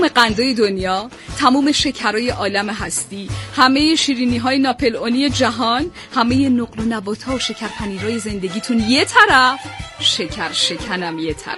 تموم قندهای دنیا، تموم شکرهای عالم هستی، همه شیرینی‌های ناپلئونی جهان، همه نقل و نبات‌ها و شکرپنیرهای زندگیتون یه طرف، شکر شکنم یه طرف.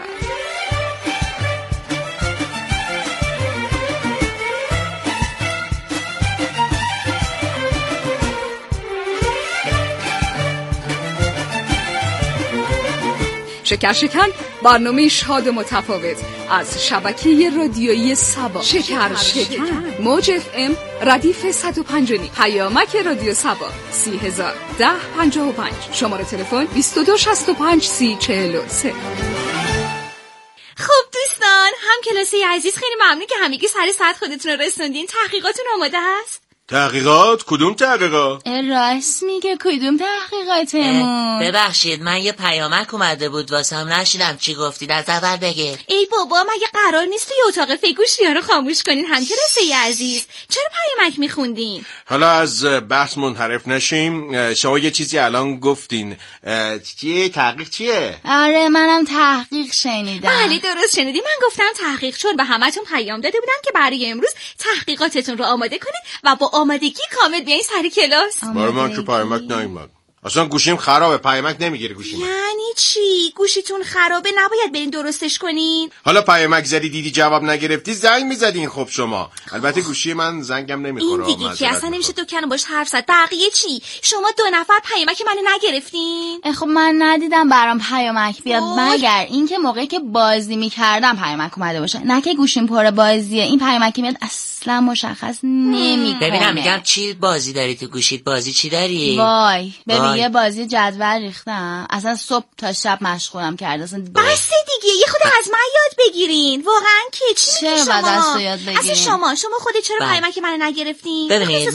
شکر شکن، برنامه شاد و متفاوت از شبکه رادیویی سبا. شکر شکن، موج FM ردیف 105 پیامک رادیو سبا 301055. شماره تلفن 2265 3043. خب دوستان، هم کلاسی عزیز، خیلی ممنون که همگی سر ساعت خودتون رو رسوندین. تحقیقاتون آماده هست؟ تحقیقات؟ کدوم تحقیقات؟ راست میگه، کدوم تحقیقاتمون؟ ببخشید من یه پیامک اومده بود واسم، نشیدم چی گفتید، از اول بگید. ای بابا، مگه قرار نیست توی اتاق فیگوشیا رو خاموش کنین؟ هم کلاسی عزیز، چرا پیامک میخوندین؟ حالا از بحث منحرف نشیم. شما یه چیزی الان گفتین، چیه؟ تحقیق چیه؟ آره منم تحقیق شنیدم. بله درست شنیدی، من گفتم تحقیق، چون به همتون پیام داده بودم که برای امروز تحقیقاتتون رو آماده کنید و با آمادگی کامل بیاین سر کلاس. برای من که پیامک نیومد. اصلا گوشیم خرابه، پیامک نمیگیره گوشیم. یعنی چی؟ گوشیتون خرابه؟ نباید برین درستش کنین؟ حالا پیامک زدی دیدی جواب نگرفتی زنگ میزدین. خب شما البته گوشی من زنگم نمیخوره. این دیگه که اصلا نمیشه دکان باش حرف زد. بقیه چی؟ شما 2 نفر پیامک منو نگرفتین؟ خب من ندیدم برام پیامک بیاد، مگر اینکه موقعی که بازی میکردم پیامک اومده باشه، نه که گوشیم پر بازیه. این پیامکی میاد اصلا مشخص نمیکنه. ببینم میگم چی بازی داری تو گوشیت؟ بازی چی داری؟ وای ببین یه بازی جدول ریختم، اصلا صبح تا شب مشغولم کرده. اصلا بس دیگه، یه خود از من یاد بگیرین. واقعا که چی میگی شما؟ دست یاد بگیرین. اصلا شما خودت چرا پیامک منو نگرفتین؟ ببینید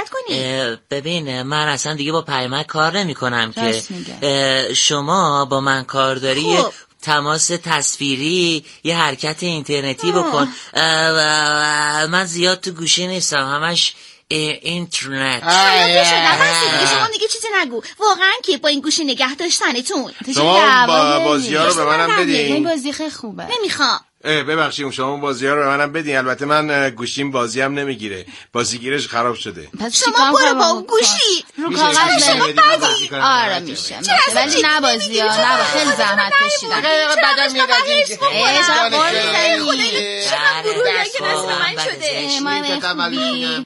من اصلا دیگه با پیامک کار نمی‌کنم که شما با من کار داری. خب. تماس تصویری، یه حرکت اینترنتی بکن. من زیاد تو گوشی نیستم، همش اینترنت. شما دیگه چیزی نگو. واقعا که با این گوشی نگه داشتنتون. شما بازی‌ها رو به منم بدین. این بازی خیلی خوبه. نمیخوام. ببخشید شما بازی‌ها رو به منم بدین. البته من گوشیم بازی هم نمیگیره، بازیگیرش خراب شده. شما برو با اون گوشی رو کاغذ بدید. آره میشه، ولی نه بازی‌ها، نه خیلی زحمت کشیدم. بعدم میادید. چقدر گروهی که نصب من شده. من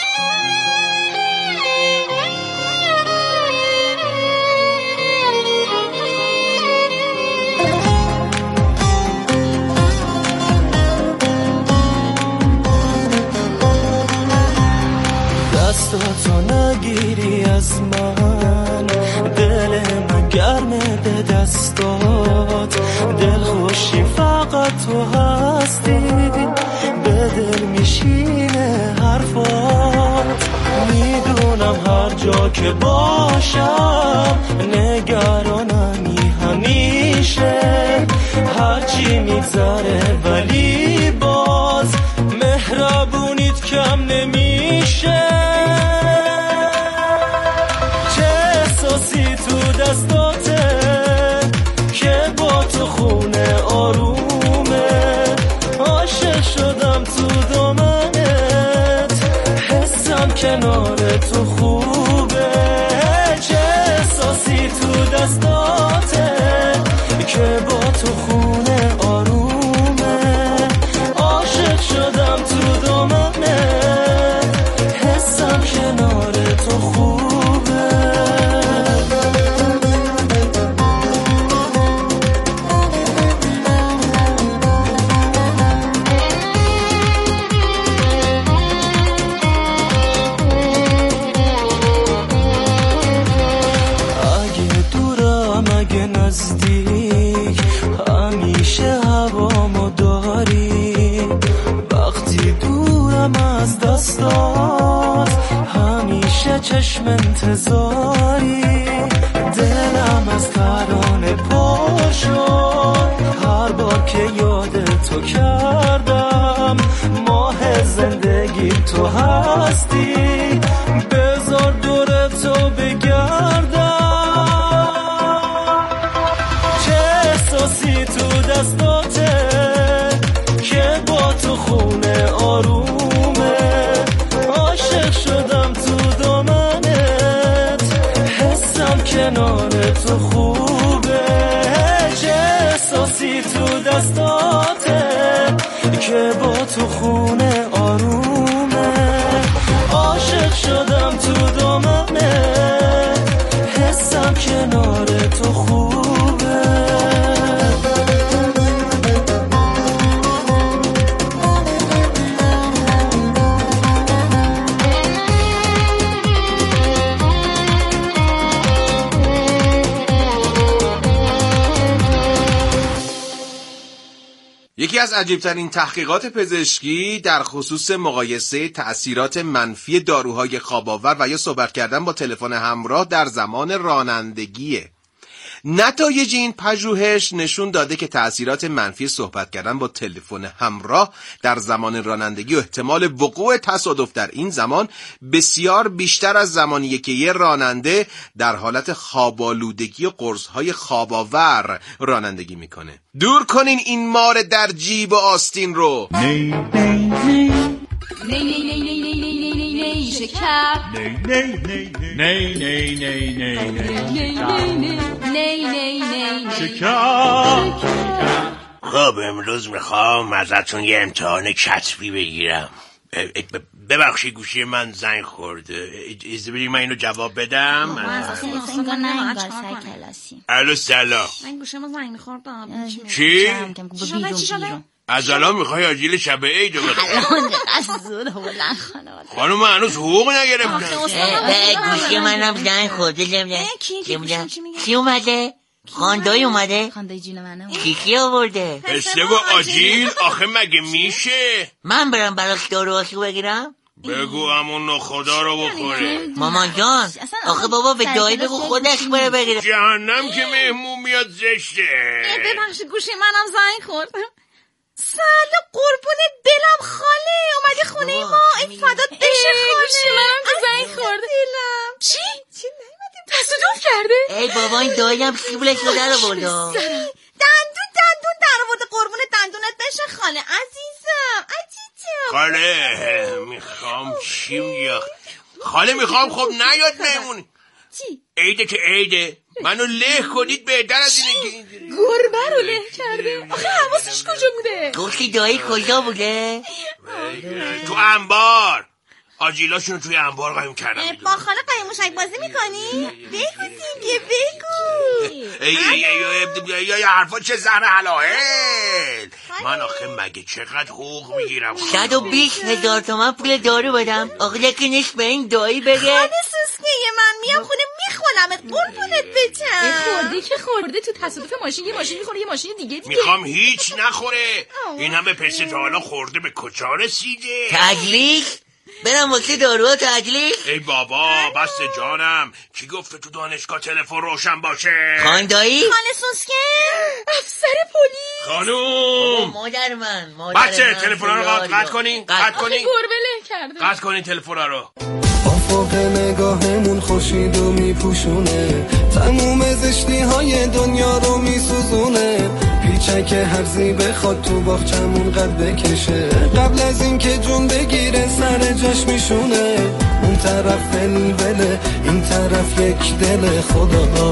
دستاتو نگیری از من، دل من گرمه به دستات، دل خوشی فقط تو هستی، به دل میشینه حرفات. میدونم هر جا که باشم نگرانمی همیشه، هرچی میگذره ولی باز مهربونیت کم نمیشه. چه احساسی تو دستاته که با تو خونه آرومه، عاشق شدم تو دامنت، حسم کنار تو خوبه. چه احساسی تو دستاته که با تو خونه آرومه، عاشق شدم تو دامنت، حسم کنار تو خوبه. اگه دورم اگه نزدیک، همیشه هوامو داری. وقتی دورم از دستات، همیشه چشم انتظاری. دلم از ترانه پر شد هر بار که یاد تو کردم. ماه زندگی تو هستی، بذار دور تو بگردم. چه احساسی تو دستاته که با تو خونه آرومه. عاشق شدم تو دامنت، حسم کنار تو خوبه. چه احساسی تو دستاته که با تو خونه آرومه. عاشق شدم تو دامنت، حسم کنار تو خوبه. یکی از عجیبترین تحقیقات پزشکی در خصوص مقایسه تأثیرات منفی داروهای خواب‌آور و یا صحبت کردن با تلفن همراه در زمان رانندگیه. نتایج این پژوهش نشون داده که تأثیرات منفی صحبت کردن با تلفن همراه در زمان رانندگی و احتمال وقوع تصادف در این زمان بسیار بیشتر از زمانیه که یه راننده در حالت خواب‌آلودگی و قرص‌های خواب‌آور رانندگی میکنه. دور کنین این مار در جیب و آستین رو. نی نی نی نی نی نی نی نی نی شکر. نی نی نی نی نی نی نی نی نی نی شکر. خب امروز میخوام ازتون یه امتحان کتبی بگیرم. ببخشید گوشی من زنگ خورده، اجازه بدید من اینو جواب بدم. الو سلام. من گوشی من زنگ میخورد. چی؟ چی شده؟ از الان میخوای آجیل شب عیدو بخوای؟ خانم من هنوز حقوق نگرفتم. گوشی منم زنگ خورده. کی اومده؟ خاندایی اومده؟ خاندایی جون منه. کی آورده؟ پسته و آجیل آخه مگه میشه؟ من برم براش داروهاشو بگیرم؟ بگو همون خدا رو بخوره. مامان جان آخه بابا به دایی بگو خودش بره بگیره. جهنم که مهمون میاد زشته. ببخشید گوشی منم زنگ خورد. سلام قربونت دلم خاله، اومدی خونه ما؟ این فدات بشه خاله. گوشی منم که زنگ خورده. چی نیومدیم تصادف کرده؟ ای بابا این دایی هم سیبلش رو در آورده. دندون در آورده. قربونت دندونت بشه خاله عزیزم. خاله میخوام چی میگه؟ خاله میخوام خب نیاد مهمون. چی؟ عیده که عیده، منو له کنید بهتر از اینه که گربه رو له کرده. آخه حواسش کجا بوده؟ گفتی دایی کجا بوده؟ تو انبار. آجیلاشون توی انبار قایم کردم. با خاله قایم موشک بازی میکنی؟ بگو دیگه بگو. ای حرفا چه زهر حلائل. من آخه مگه چقدر حقوق میگیرم؟ 120,000 تومن پول دارو بدم. آخه یکی نیست به این دایی بگه. خاله سوسکه من میام خونه میخونمت قربونت بچم. خورده تو تصادف ماشین. یه ماشین میخوره یه ماشین دیگه. میخوام هیچ نخوره. این هم به پسته تا حالا خورده به کجا رسیده؟ تجلیس؟ برم واسه داروها تجلیس؟ ای بابا بسته جانم. کی گفته تو دانشگاه تلفن روشن باشه؟ خاندایی؟ خاله سوسکه افسر پلیس. خانوم مادر من بچه تلفن رو قطع کنین. گربه له کرده. قطع کنین تلفن رو. افق نگاهمون خورشید رو میپوشونه، تموم زشتی های دنیا رو میسوزونه. پیچک هرزی بخواد تو باغچمون قد بکشه، قبل از این که جون بگیره سر جاش میشونه. اون طرف ولوله این طرف یک دل خدا.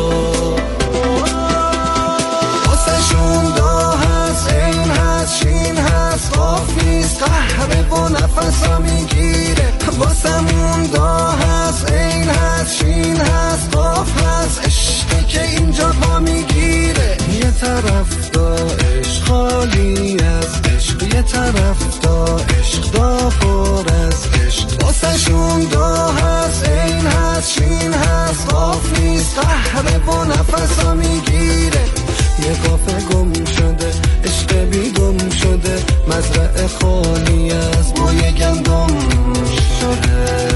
واسهشون دا هست این هست شین هست قاف نیست قهره و نفسا میگیره. واسمون دا هست این هست شین هست قاف هست عشقی که اینجا پا میگیره. یه طرف دا عشق خالی از عشق، یه طرف دا عشق دا پر از عشق. واسهشون دا هست این هست شین هست قاف نیست قهره و نفسا میگیره. یه قافه گم شده عشق بی گم شده، مزرعه خالی از بوی گندم شده.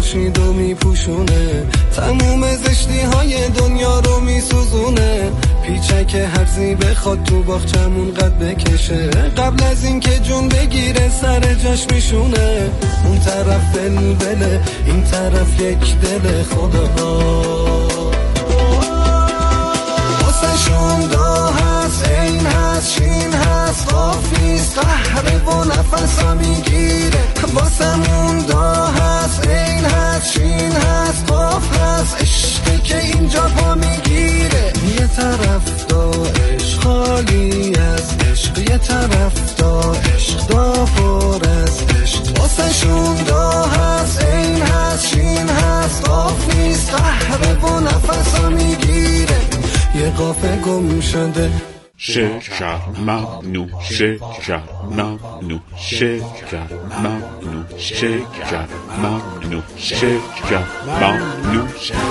خورشید رو میپوشونه، تموم زشتی های دنیا رو میسوزونه. پیچک هرزی بخواد تو باغچمون قد بکشه، قبل از این که جون بگیره سر جاش میشونه. اون طرف بلبله این طرف یک دل خدا، واسه شون دا هست این هست شین هست قافیست قهره و نفسا میگیره. واسمون دا هست این هست شین هست قاف هست عشقی که اینجا پا میگیره. یه طرف دا عشق خالی از عشق، یه طرف دا عشق دا پر از عشق. واسه شون دا هست این هست شین هست قاف نیست قهره و نفسا میگیره. یه قافه گم شده شکر ممنوع شکر ممنوع شکر ممنوع شکر ممنوع شکر ممنوع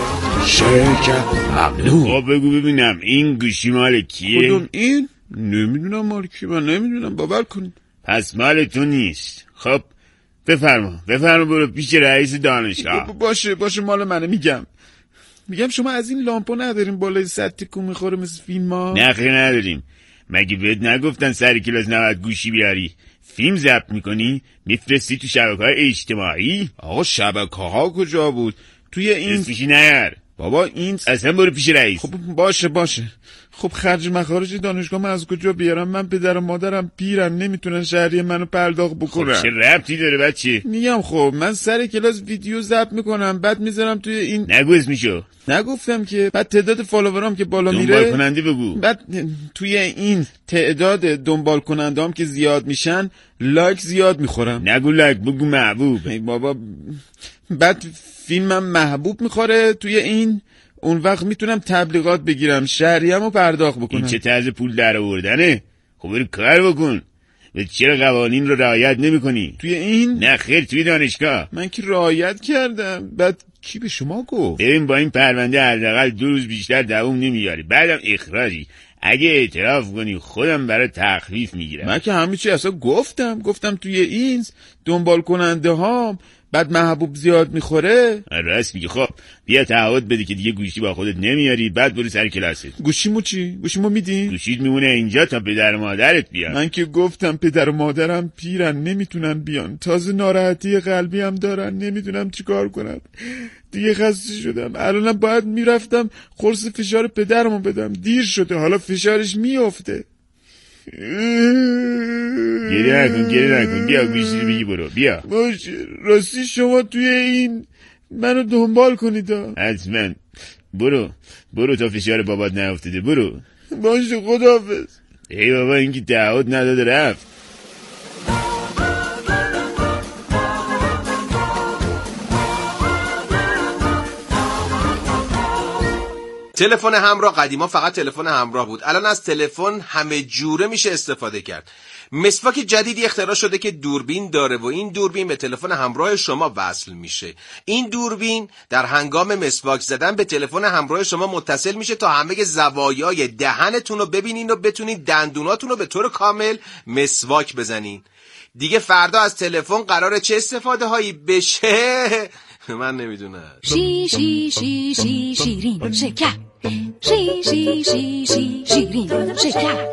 شکر ممنوع. بگو ببینم این گوشی مال کیه؟ کدوم این؟ نمیدونم مال کی، من نمیدونم، باور کن. پس مال تو نیست. خب بفرما برو پیش رئیس دانشگاه. باشه مال منه. میگم شما از این لامپا نداریم بالای سد تکون میخوره مثل فیلم ها؟ نه خیلی نداریم. مگه بهت نگفتن سر کلاس نباید گوشی بیاری؟ فیلم ضبط میکنی میفرستی تو شبکه‌های اجتماعی؟ آقا شبکه‌ها کجا بود؟ توی این اسمشی نیار بابا. این اصلا برو پیش رئیس. خب باشه. خب خرج مخارج دانشگاه من از کجا بیارم؟ من پدر و مادرم پیرن، نمیتونن شهریه منو پرداخت بکنن. خب چه ربطی داره بچه؟ میگم خب من سر کلاس ویدیو ضبط میکنم بعد میذارم توی این. نگو اسمشو. نگفتم که. بعد تعداد فالوورام که بالا میره، دنبال کننده بگو. بعد توی این تعداد دنبال کنندهام که زیاد میشن لایک زیاد میخورم. نگو لایک بگو محبوب. ای بابا. بعد فیلمم محبوب میخوره توی این، اون وقت میتونم تبلیغات بگیرم شهریه‌مو پرداخت بکنم. این چه طرز پول در آوردنه؟ خب برو کار بکن. چرا قوانین رو رعایت نمی‌کنی؟ توی این؟ نه خیر توی دانشگاه. من که رعایت کردم. بعد کی به شما گفت؟ ببین با این پرونده حداقل 2 روز بیشتر دوام نمیاری، بعدم اخراجی. اگه اعتراف کنی خودم برای تخفیف میگیرم. من که همه چی اصلا گفتم توی این دنبال کننده هام بعد محبوب زیاد میخوره. راست میگی. خب بیا تعهد بده که دیگه گوشی با خودت نمیاری، بعد برو سر کلاست. گوشیمو چی؟ گوشیمو میدی؟ گوشیت میمونه اینجا تا پدر و مادرت بیان. من که گفتم پدر و مادرم پیرن نمیتونن بیان، تازه ناراحتی قلبی هم دارن، نمیدونم چیکار کنم. دیگه خسته شدم. الانم باید میرفتم قرص فشار پدرمو بدم، دیر شده، حالا فشارش میافته. گریه نکن بیا گوشی رو بگی برو بیا. باشه راستی شما توی این منو دنبال کنید. حتما برو تا فشار بابات نیافتاده. برو. باشه خداحافظ. ای بابا این که تعهد نداده رفت. تلفن همراه قدیما فقط تلفن همراه بود، الان از تلفن همه جوره میشه استفاده کرد. مسواک جدیدی اختراع شده که دوربین داره و این دوربین به تلفن همراه شما وصل میشه. این دوربین در هنگام مسواک زدن به تلفن همراه شما متصل میشه تا همه زوایای دهنتون رو ببینین و بتونید دندوناتون رو به طور کامل مسواک بزنین. دیگه فردا از تلفن قراره چه استفاده هایی بشه؟ من نمیدونم. شیرین شکر شیرین شکر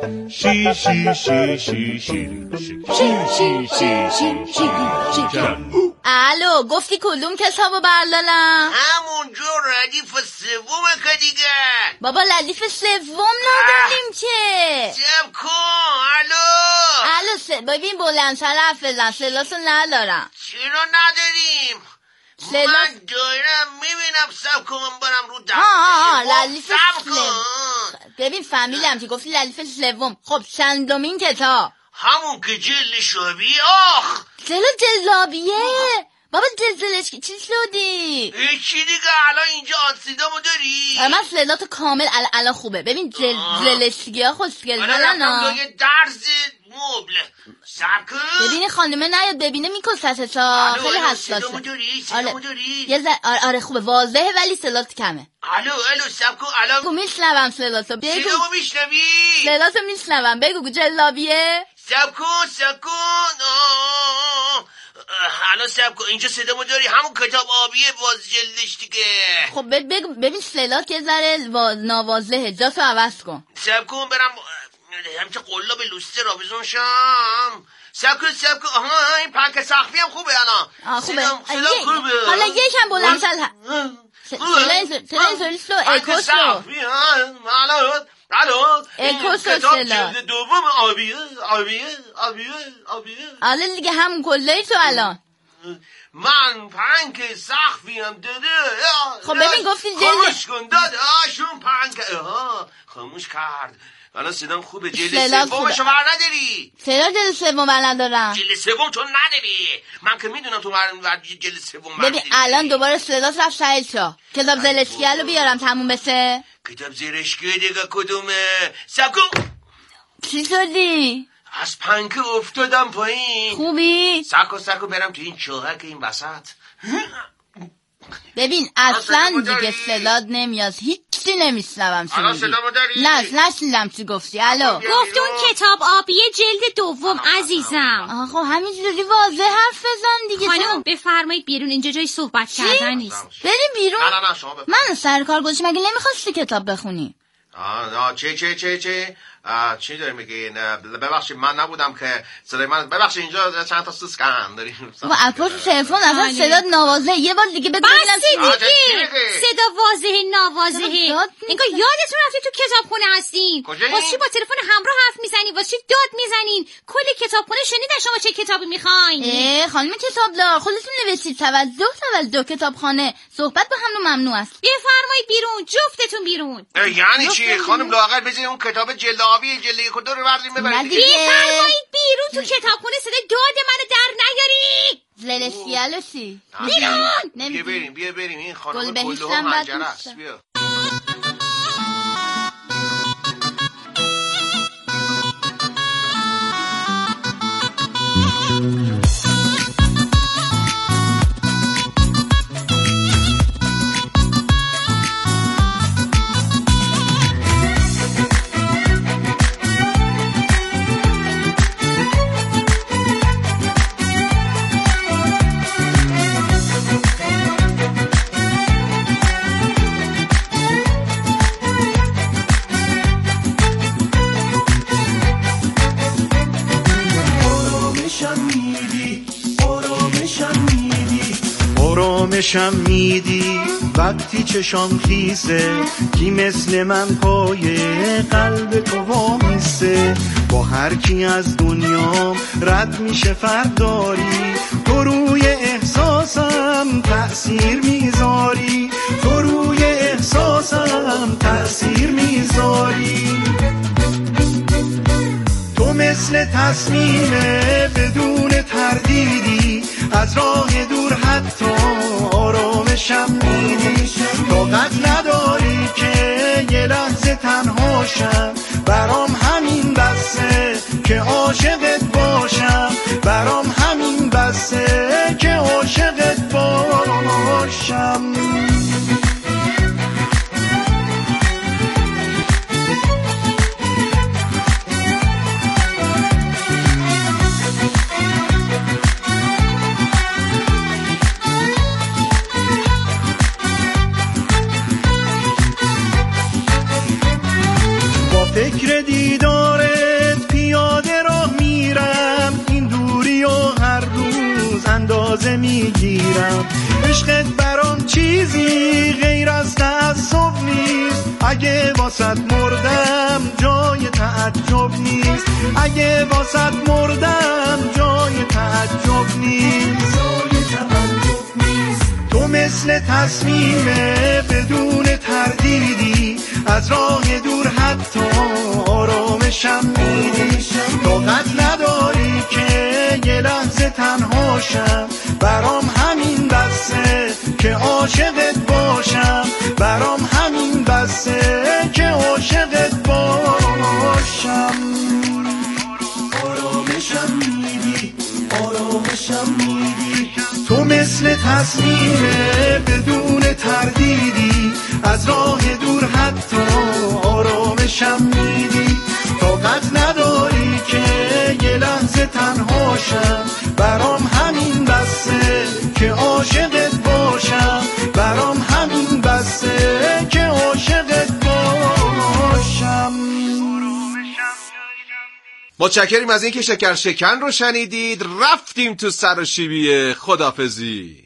شکر. الو گفتی کدوم کتابو بردارم؟ همونجا ردیف سومه که دیگه. بابا ردیف سوم نداریم که. سب کن. الو ببین بلندتر حرف بزن، صداتو ندارم. چرا نداریم؟ من دایرم میبینم. سب کن من برم رو ردیف سوم. ببین فهمیدم که گفتی ردیف سوم. خب چندمین کتاب؟ همون که جلد شابی. آخ جلابیه. بابا جلدش چی شدی؟ چی دیگه؟ الان اینجا آنسیدامو داری؟ من صداتو کامل الان خوبه. ببین جلشگی ها خوشگل الان رفتم یه درز مبل. سب کن. ببینی خانمه نیاد ببینه میکسته تا خیلی حساسه. صدامو داری؟ آره خوبه واضحه ولی صدات کمه. الو سب کن. الان میشنوم صداتو. بگو صدامو میشنوی؟ صداتو میشنوم. بگو جلابیه. سب کن. الان صبر کن، اینجا صدامو داری؟ همون کتاب آبیه باز جلدش دیگه. خب ببین سلات یه ذره ناواضحه، جاتو عوض کن. صبر کن برم همچه قلاب لوسته را بزن شم. صبر کن آها این پنکه سخفی هم خوبه الان. خوبه. صدام خوبه. حالا یکم بلندتر سلو اکوسلو الو اکوسلو کتاب جلد دوم آبیه. حالا دیگه همون کلهی تو الان. من پنکه سخفی هم داده. خب ببین گفتین جلد خاموش کن داده شون پنکه خاموش کرد. الان صدام خوبه. جلد سومشو بر نداری؟ چرا جلد سوم بر ندارم؟ جلد سوم تو نداری. من که میدونم تو جلد سوم بر ببین الان دوباره صدات رفت سعید شا. کتاب زرشکیه رو بیارم تموم بشه. کتاب زرشکیه دیگه کدومه؟ سکو چی شدی؟ از پنکه افتادم پایین. خوبی؟ سکو برم تو این چوهک این وسط. ببین اصلا دیگه صدات نمیاد، هیچی نمیشنوم چی میگی. نشنیدم چی گفتی. الو گفتی اون کتاب آبیه جلد دوم عزیزم. خب همینجوری واضح حرف بزن دیگه. خانم بفرمایید بیرون، اینجا جای صحبت کردن نیست. بریم بیرون. نه شما من سر کار گذاشتم، مگه نمیخواستی کتاب بخونی؟ چی داری میگی؟ ببخشید من نبودم که صدای من. ببخشید اینجا چند تا سوسکن داریم. با اپوش تلفن اصلا صدات ناواضحه. یه بار دیگه بگو ببینم. صدا واضحه ناواضحه. انگار یادتون رفته تو کتابخونه هستین. واسه چی با تلفن همراه حرف میزنین؟ واسه چی داد میزنین؟ کلی کتابخونه شنیدن شما چه کتابی میخواین. خانم کتابدار خودتون نوشتید توجه کتابخانه صحبت با هم ممنوع است. بفرمایید بیرون، جفتتون بیرون. یعنی چی خانم؟ لااقل بزنین اون کتاب جلد آبی جلد یک و دو رو بردیم ببرید. بفرمایید بیرون، تو کتابخونه صدا داد منو در نیاری. زلسیالو چی؟ بیرون. بیا بریم این خانم کلوها منجره است. بیا. آرامشم میدی وقتی چشام خیسه، کی مثل من پای قلب تو وامیسته. با هر کی از دنیام رد میشه فرداری، تو روی احساسم تأثیر میذاری، تو روی احساسم تأثیر میذاری. تو مثل تصمیمه بدون تردیدی، از راه دور حتی آرامشم میدی. طاقت نداری که یه لحظه تنهاشم، برام همین بسه که عاشقت باشم، برام همین بسه که عاشقت باشم. فکر دیدارت پیاده راه میرم، این دوری و هر روز اندازه میگیرم. عشقت برام چیزی غیر از تعصب نیست، اگه واسط مردم جای تعجب نیست، اگه واسط مردم جای تعجب نیست. تو مثل تصمیمه بدون تردیدی، از راه دور حتی آرامشم میدی. طاقت نداری که یه لحظه تنهاشم، برام همین بسه که عاشقت باشم، برام همین بسه که عاشقت باشم. آرامشم میدی، آرامشم میدی. تو مثل تصمیمه بدون تردیدی، از راه دور حتی آرامشم میدی. طاقت نداری که یه لحظه تنهاشم، برام همین بس متشکریم از اینکه شکر شکن رو شنیدید. رفتیم تو سر و شیبی. خداحافظی.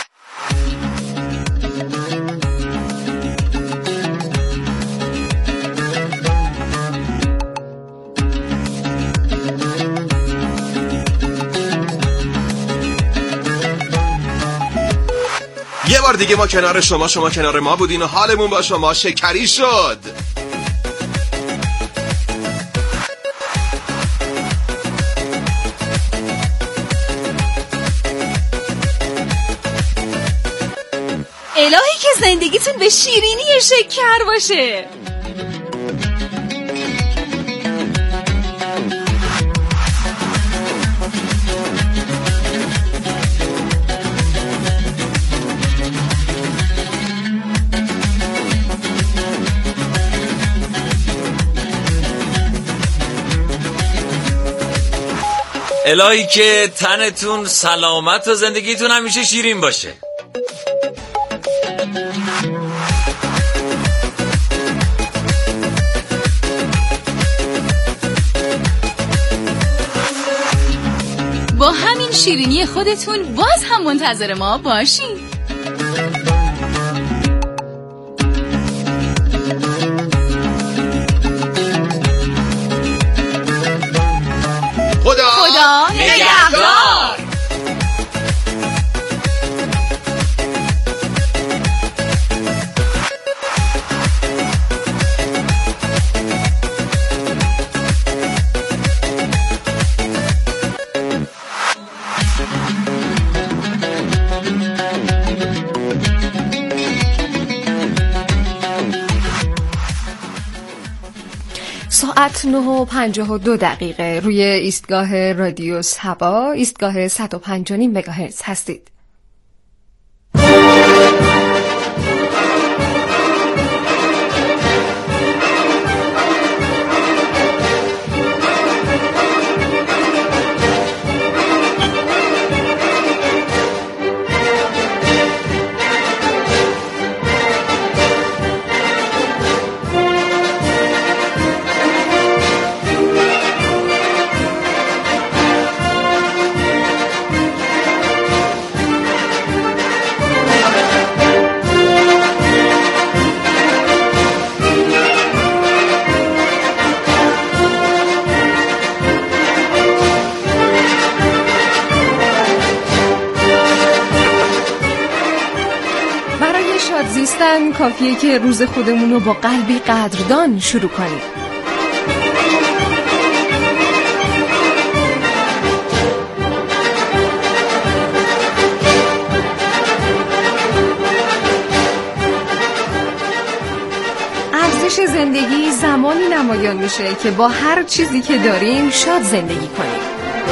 یه بار دیگه ما کنار شما کنار ما بودین و حالمون با شما شکری شد. الهی که زندگیتون به شیرینی شکر باشه. الهی که تنتون سلامت و زندگیتون همیشه شیرین باشه. با همین شیرینی خودتون باز هم منتظر ما باشین. خدا نگهدار. ساعت 9:52 روی ایستگاه رادیو صبا، ایستگاه 105.5 مگاهرتز هستید. زیستن کافیه که روز خودمون رو با قلبی قدردان شروع کنیم. ارزش زندگی زمانی نمایان میشه که با هر چیزی که داریم شاد زندگی کنیم.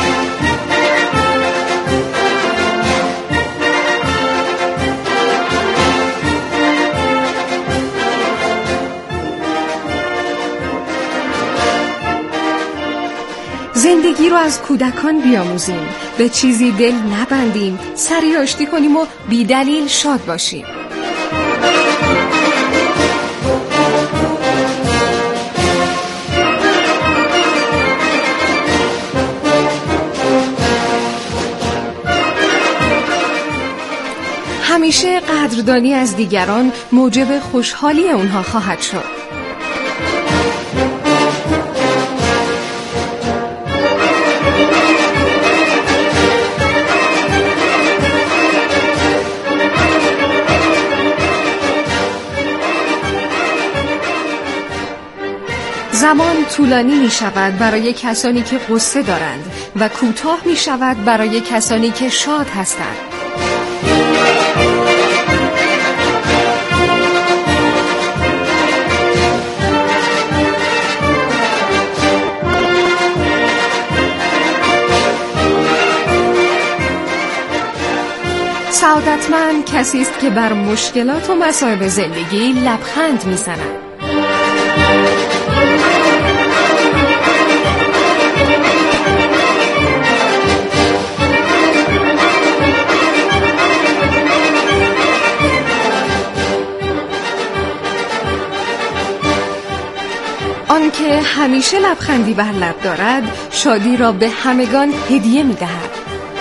زندگی رو از کودکان بیاموزیم، به چیزی دل نبندیم، سری آشتی کنیم و بی دلیل شاد باشیم. همیشه قدردانی از دیگران موجب خوشحالی اونها خواهد شد. زمان طولانی می شود برای کسانی که غصه دارند و کوتاه می شود برای کسانی که شاد هستند. سعادتمند کسی است که بر مشکلات و مصائب زندگی لبخند می زند. آن که همیشه لبخندی بر لب دارد شادی را به همگان هدیه می‌دهد.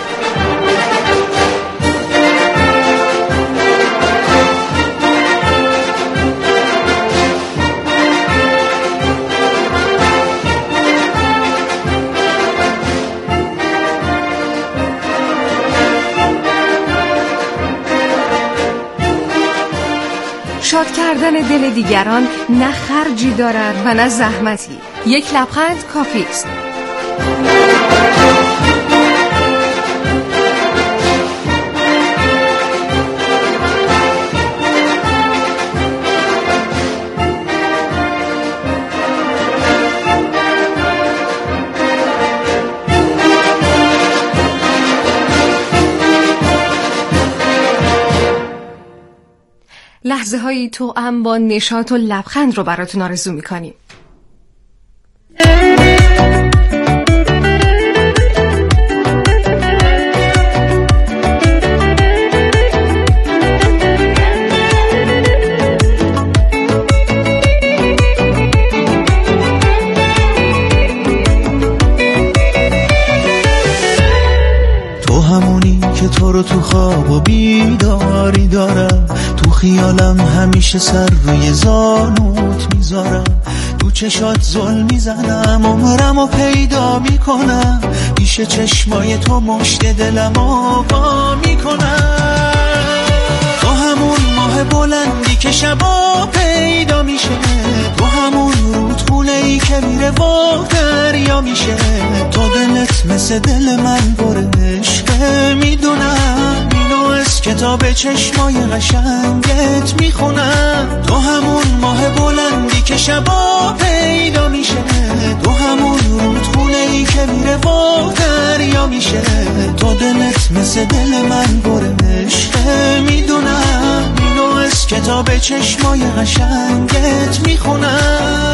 شاد کردن دل دیگران نه خرجی دارد و نه زحمتی. یک لبخند کافی است. لحظه هایی توأم با نشاط و لبخند رو براتون آرزو میکنیم. تو همونی که تو رو تو خواب و بیداری دارم، تو خیالم همیشه سر روی زانوت میذارم، تو چشات زل میزنم عمرمو پیدا میکنم، پیش چشمای تو مشت دلمو وا میکنم. تو همون ماه بلندی که شبا پیدا میشه، تو همون رودخونه‌ای که میره و دریا میشه، تو دلت مثل دل من پر عشقه، میدونم اینو از کتاب چشمای قشنگت میخونم. تو همون ماه بلندی که شبا پیدا میشه، تو همون رودخونه‌ای که میره و دریا میشه، تو دلت مثل دل من پر عشقه، میدونم اینو از کتاب چشمای قشنگت میخونم.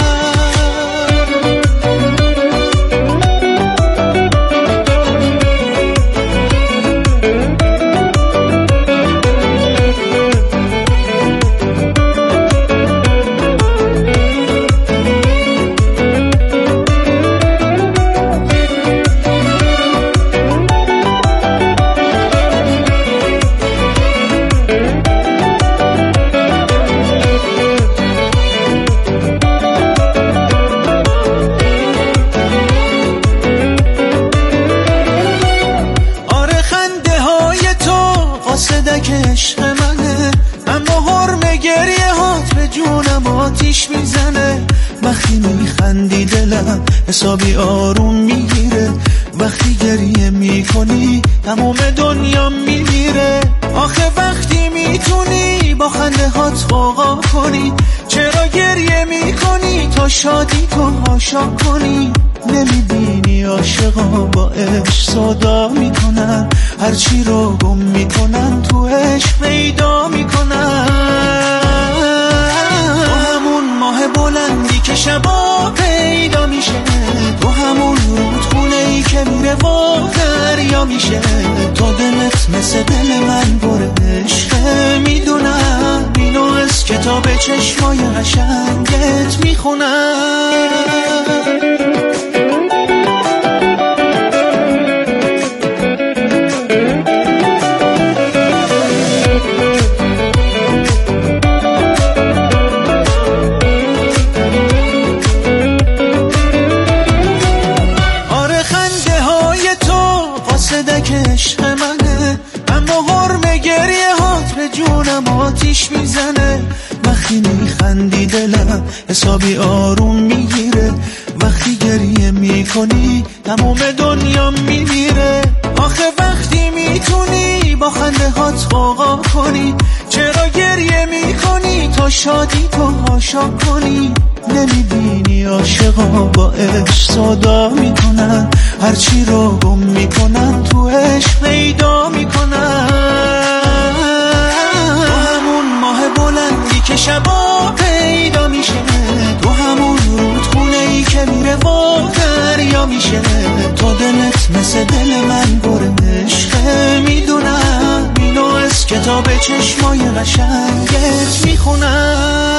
وقتی میخندی دلم حسابی آروم میگیره، وقتی گریه میکنی تمام دنیا میمیره. آخه وقتی میتونی با خنده هات غوغا کنی، چرا گریه میکنی تا شادی تو هاشا کنی؟ نمیبینی عاشقا با عشق صدا میکنن، هرچی رو گم میکنن تو عشق پیدا میکنن. تو همون ماه بلندی که شبا پیدا میشه، تو همون رودخونه‌ای که میره و دریا میشه، تو دلت مثل دل من پر عشقه، میدونم اینو از کتاب چشمای قشنگت میخونم. آتیش میزنه وقتی میخندی، دلم حسابی آروم میگیره، وقتی گریه میکنی تمام دنیا میمیره. آخه وقتی میتونی با خنده هات غوغا کنی، چرا گریه میکنی تا شادی تو هاشا کنی؟ نمیبینی عاشقا با عشق صدا میکنن، هرچی رو گم میکنن تو عشق پیدا میکنن. که شبا پیدا میشه، تو همون رودخونه‌ای که میره و دریا میشه، تو دلت مثل دل من پر عشقه، میدونم اینو از کتاب چشمای قشنگت میخونم.